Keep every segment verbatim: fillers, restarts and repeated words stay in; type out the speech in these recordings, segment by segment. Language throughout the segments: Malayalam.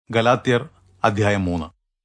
ഗലാത്യർ അധ്യായം മൂന്ന്.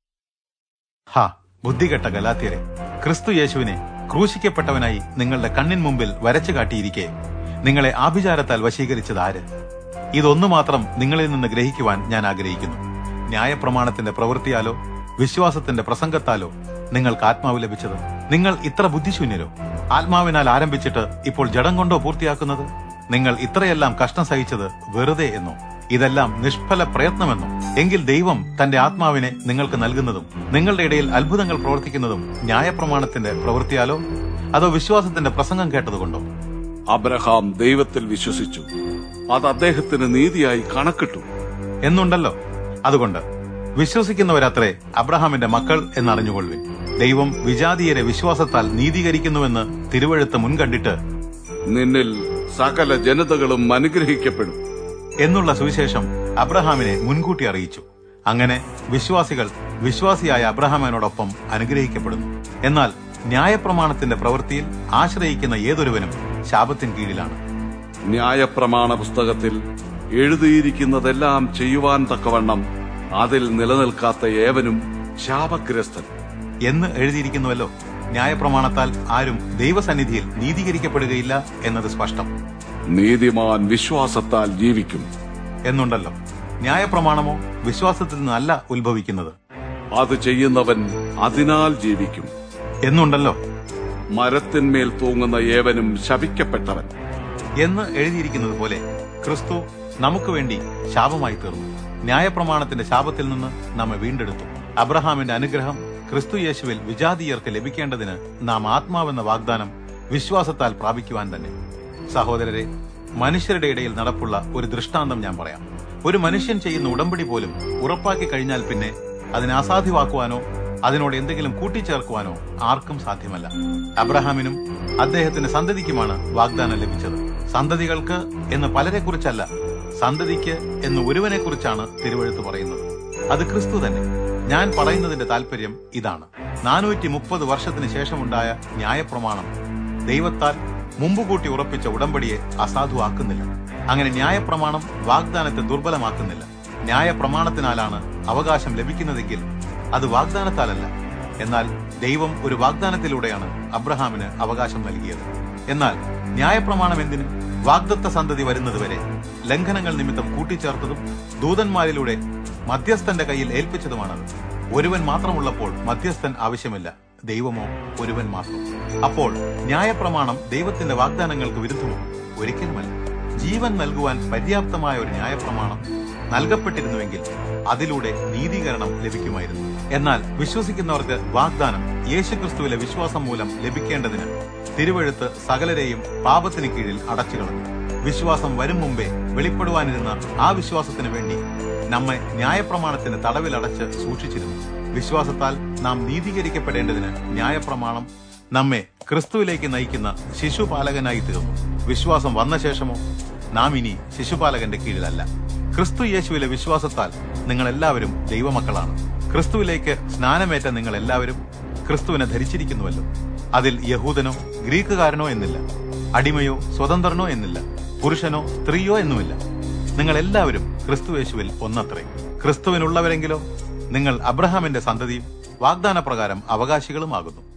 ഹാ ബുദ്ധികെട്ട ഗലാത്യരെ, ക്രിസ്തു യേശുവിനെ ക്രൂശിക്കപ്പെട്ടവനായി നിങ്ങളുടെ കണ്ണിൻ മുമ്പിൽ വരച്ചു കാട്ടിയിരിക്കെ നിങ്ങളെ ആഭിചാരത്താൽ വശീകരിച്ചത് ആര്? ഇതൊന്നു മാത്രം നിങ്ങളിൽ നിന്ന് ഗ്രഹിക്കുവാൻ ഞാൻ ആഗ്രഹിക്കുന്നു. ന്യായപ്രമാണത്തിന്റെ പ്രവൃത്തിയാലോ വിശ്വാസത്തിന്റെ പ്രസംഗത്താലോ നിങ്ങൾക്ക് ആത്മാവ് ലഭിച്ചത്? നിങ്ങൾ ഇത്ര ബുദ്ധിശൂന്യരോ? ആത്മാവിനാൽ ആരംഭിച്ചിട്ട് ഇപ്പോൾ ജഡം കൊണ്ടോ പൂർത്തിയാക്കുന്നത്? നിങ്ങൾ ഇത്രയെല്ലാം കഷ്ടം സഹിച്ചത് വെറുതെ എന്നോ? ഇതെല്ലാം നിഷ്ഫല പ്രയത്നമെന്നോ? എങ്കിൽ ദൈവം തന്റെ ആത്മാവിനെ നിങ്ങൾക്ക് നൽകുന്നതും നിങ്ങളുടെ ഇടയിൽ അത്ഭുതങ്ങൾ പ്രവർത്തിക്കുന്നതും ന്യായപ്രമാണത്തിന്റെ പ്രവൃത്തിയാലോ അതോ വിശ്വാസത്തിന്റെ പ്രസംഗം കേട്ടതുകൊണ്ടോ? അബ്രഹാം ദൈവത്തിൽ വിശ്വസിച്ചു, അത് അദ്ദേഹത്തിന് നീതിയായി കണക്കിട്ടു എന്നുണ്ടല്ലോ. അതുകൊണ്ട് വിശ്വസിക്കുന്നവരത്രേ അബ്രഹാമിന്റെ മക്കൾ എന്നറിഞ്ഞുകൊള്ളുവിൻ. ദൈവം വിജാതീയരെ വിശ്വാസത്താൽ നീതീകരിക്കുന്നുവെന്ന് തിരുവെഴുത്ത് മുൻകണ്ടിട്ട് നിന്നിൽ സകല ജനതകളും അനുഗ്രഹിക്കപ്പെടും എന്നുള്ള സുവിശേഷം അബ്രഹാമിനെ മുൻകൂട്ടി അറിയിച്ചു. അങ്ങനെ വിശ്വാസികൾ വിശ്വാസിയായ അബ്രഹാമിനോടൊപ്പം അനുഗ്രഹിക്കപ്പെടുന്നു. എന്നാൽ ന്യായപ്രമാണത്തിന്റെ പ്രവൃത്തിയിൽ ആശ്രയിക്കുന്ന ഏതൊരുവനും ശാപത്തിന് കീഴിലാണ്. ന്യായപ്രമാണ പുസ്തകത്തിൽ എഴുതിയിരിക്കുന്നതെല്ലാം ചെയ്യുവാൻ തക്കവണ്ണം അതിൽ നിലനിൽക്കാത്ത ഏവനും ശാപഗ്രസ്തൻ എന്ന് എഴുതിയിരിക്കുന്നുവല്ലോ. ന്യായപ്രമാണത്താൽ ആരും ദൈവസന്നിധിയിൽ നീതീകരിക്കപ്പെടുകയില്ല എന്നത് സ്പഷ്ടം. നീതിമാൻ വിശ്വാസത്താൽ ജീവിക്കും എന്നുണ്ടല്ലോ. ന്യായപ്രമാണമോ വിശ്വാസത്തിൽ നിന്നല്ല ഉത്ഭവിക്കുന്നത്, അത് ചെയ്യുന്നവൻ അതിനാൽ ജീവിക്കും എന്നുണ്ടല്ലോ. മരത്തിന്മേൽ തൂങ്ങുന്ന ഏവനും ശപിക്കപ്പെട്ടവൻ എന്ന് എഴുതിയിരിക്കുന്നത് പോലെ ക്രിസ്തു നമുക്ക് വേണ്ടി ശാപമായി തീർന്നു. ന്യായപ്രമാണത്തിന്റെ ശാപത്തിൽ നിന്ന് നമ്മെ വീണ്ടെടുത്തു. അബ്രഹാമിന്റെ അനുഗ്രഹം ക്രിസ്തു യേശുവിൽ വിജാതീയർക്ക് ലഭിക്കേണ്ടതിന് നാം ആത്മാവെന്ന വാഗ്ദാനം വിശ്വാസത്താൽ പ്രാപിക്കുവാൻ തന്നെ. സഹോദരരെ, മനുഷ്യരുടെ ഇടയിൽ നടപ്പുള്ള ഒരു ദൃഷ്ടാന്തം ഞാൻ പറയാം. ഒരു മനുഷ്യൻ ചെയ്യുന്ന ഉടമ്പടി പോലും ഉറപ്പാക്കി കഴിഞ്ഞാൽ പിന്നെ അതിനെ അസാധ്യമാക്കുവാനോ അതിനോട് എന്തെങ്കിലും കൂട്ടിച്ചേർക്കുവാനോ ആർക്കും സാധ്യമല്ല. അബ്രഹാമിനും അദ്ദേഹത്തിന്റെ സന്തതിക്കുമാണ് വാഗ്ദാനം ലഭിച്ചത്. സന്തതികൾക്ക് എന്ന് പലരെ കുറിച്ചല്ല, സന്തതിക്ക് എന്ന് ഒരുവനെ കുറിച്ചാണ് തിരുവെഴുത്ത് പറയുന്നത്. അത് ക്രിസ്തു തന്നെ. ഞാൻ പറയുന്നതിന്റെ താല്പര്യം ഇതാണ്: നാനൂറ്റി മുപ്പത് വർഷത്തിന് ശേഷമുണ്ടായ ന്യായപ്രമാണം ദൈവത്താൽ മുമ്പുകൂട്ടി ഉറപ്പിച്ച ഉടമ്പടിയെ അസാധുവാക്കുന്നില്ല. അങ്ങനെ ന്യായപ്രമാണം വാഗ്ദാനത്തെ ദുർബലമാക്കുന്നില്ല. ന്യായപ്രമാണത്തിനാലാണ് അവകാശം ലഭിക്കുന്നതെങ്കിൽ അത് വാഗ്ദാനത്താലല്ല. എന്നാൽ ദൈവം ഒരു വാഗ്ദാനത്തിലൂടെയാണ് അബ്രഹാമിന് അവകാശം നൽകിയത്. എന്നാൽ ന്യായപ്രമാണം എന്തിന്? വാഗ്ദത്ത സന്തതി വരുന്നതുവരെ ലംഘനങ്ങൾ നിമിത്തം കൂട്ടിച്ചേർത്തതും ദൂതന്മാരിലൂടെ മധ്യസ്ഥന്റെ കയ്യിൽ ഏൽപ്പിച്ചതുമാണത്. ഒരുവൻ മാത്രമുള്ളപ്പോൾ മധ്യസ്ഥൻ ആവശ്യമില്ല, ദൈവമോ ഒരുവൻ മാത്രം. അപ്പോൾ ന്യായപ്രമാണം ദൈവത്തിന്റെ വാഗ്ദാനങ്ങൾക്ക് വിരുദ്ധമോ? ഒരിക്കലുമല്ല. ജീവൻ നൽകുവാൻ പര്യാപ്തമായ ഒരു ന്യായപ്രമാണം നൽകപ്പെട്ടിരുന്നുവെങ്കിൽ അതിലൂടെ നീതീകരണം ലഭിക്കുമായിരുന്നു. എന്നാൽ വിശ്വസിക്കുന്നവർക്ക് വാഗ്ദാനം യേശുക്രിസ്തുവിലെ വിശ്വാസം മൂലം ലഭിക്കേണ്ടതിന് തിരുവെഴുത്ത് സകലരെയും പാപത്തിന് കീഴിൽ അടച്ചുകളഞ്ഞു. വിശ്വാസം വരും മുമ്പേ വെളിപ്പെടുവാനിരുന്ന ആ വിശ്വാസത്തിനു വേണ്ടി നമ്മെ ന്യായപ്രമാണത്തിന് തടവിലടച്ച് സൂക്ഷിച്ചിരുന്നു. വിശ്വാസത്താൽ നാം നീതീകരിക്കപ്പെടേണ്ടതിന് ന്യായപ്രമാണം നമ്മെ ക്രിസ്തുവിലേക്ക് നയിക്കുന്ന ശിശുപാലകനായി തീർന്നു. വിശ്വാസം വന്ന ശേഷമോ നാം ഇനി ശിശുപാലകന്റെ കീഴിലല്ല. ക്രിസ്തു യേശുവിലെ വിശ്വാസത്താൽ നിങ്ങൾ എല്ലാവരും ദൈവമക്കളാണ്. ക്രിസ്തുവിലേക്ക് സ്നാനമേറ്റ നിങ്ങൾ എല്ലാവരും ക്രിസ്തുവിനെ ധരിച്ചിരിക്കുന്നുവല്ലോ. അതിൽ യഹൂദനോ ഗ്രീക്കുകാരനോ എന്നില്ല, അടിമയോ സ്വതന്ത്രനോ എന്നില്ല, പുരുഷനോ സ്ത്രീയോ എന്നുമില്ല. നിങ്ങൾ എല്ലാവരും ക്രിസ്തു യേശുവിൽ ഒന്നത്രേ. ക്രിസ്തുവിനുള്ളവരെങ്കിലോ നിങ്ങൾ അബ്രഹാമിന്റെ സന്തതിയും വാഗ്ദാനപ്രകാരം അവകാശികളുമാകുന്നു.